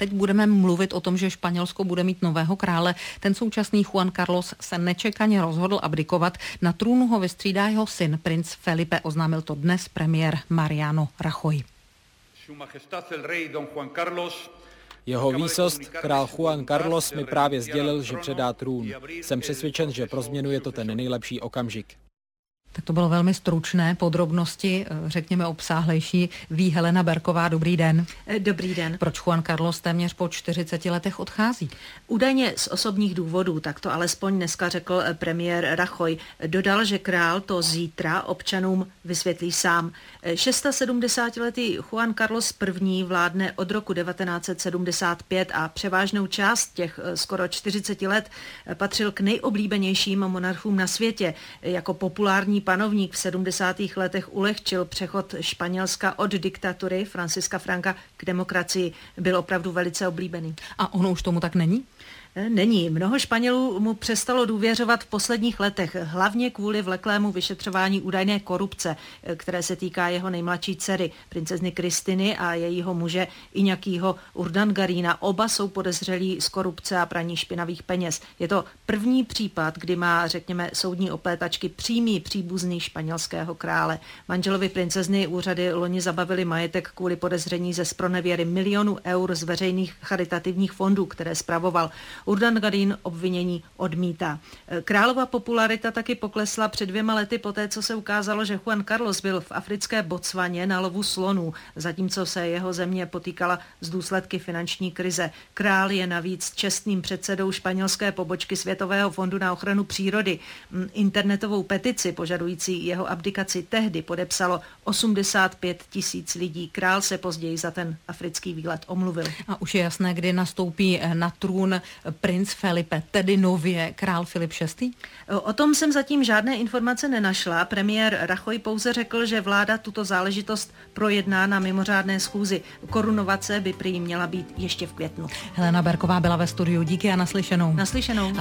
teď budeme mluvit o tom, že Španělsko bude mít nového krále. Ten současný Juan Carlos se nečekaně rozhodl abdikovat. Na trůnu ho vystřídá jeho syn, princ Felipe. Oznámil to dnes premiér Mariano Rajoy. Jeho výsost, král Juan Carlos, mi právě sdělil, že předá trůn. Jsem přesvědčen, že pro změnu je to ten nejlepší okamžik. Tak to bylo velmi stručné, podrobnosti, řekněme obsáhlejší. Ví Helena Berková, dobrý den. Dobrý den. Proč Juan Carlos téměř po 40 letech odchází? Údajně z osobních důvodů, tak to alespoň dneska řekl premiér Rajoy. Dodal, že král to zítra občanům vysvětlí sám. 76letý Juan Carlos I. vládne od roku 1975 a převážnou část těch skoro 40 let patřil k nejoblíbenějším monarchům na světě. Jako populární panovník v 70. letech ulehčil přechod Španělska od diktatury Franciska Franka k demokracii. Byl opravdu velice oblíbený. A ono už tomu tak není? Není. Mnoho Španělů mu přestalo důvěřovat v posledních letech, hlavně kvůli vleklému vyšetřování údajné korupce, které se týká jeho nejmladší dcery, princezny Kristiny a jejího muže Iñakího Urdangarína. Oba jsou podezřelí z korupce a praní špinavých peněz. Je to první případ, kdy má, řekněme, soudní oplétačky přímý příbuzný španělského krále. Manželovi princezny úřady loni zabavili majetek kvůli podezření ze zpronevěry milionů eur z veřejných charitativních fondů, které spravoval. Urdangarín obvinění odmítá. Králova popularita taky poklesla před 2 lety poté, co se ukázalo, že Juan Carlos byl v africké Botswaně na lovu slonů, zatímco se jeho země potýkala s důsledky finanční krize. Král je navíc čestným předsedou španělské pobočky Světového fondu na ochranu přírody. Internetovou petici požadující jeho abdikaci tehdy podepsalo 85 000 lidí. Král se později za ten africký výlet omluvil. A už je jasné, kdy nastoupí na trůn princ Felipe, tedy nově král Filip VI? O tom jsem zatím žádné informace nenašla. Premiér Rajoy pouze řekl, že vláda tuto záležitost projedná na mimořádné schůzi. Korunovace by prý měla být ještě v květnu. Helena Berková byla ve studiu. Díky a naslyšenou. Naslyšenou.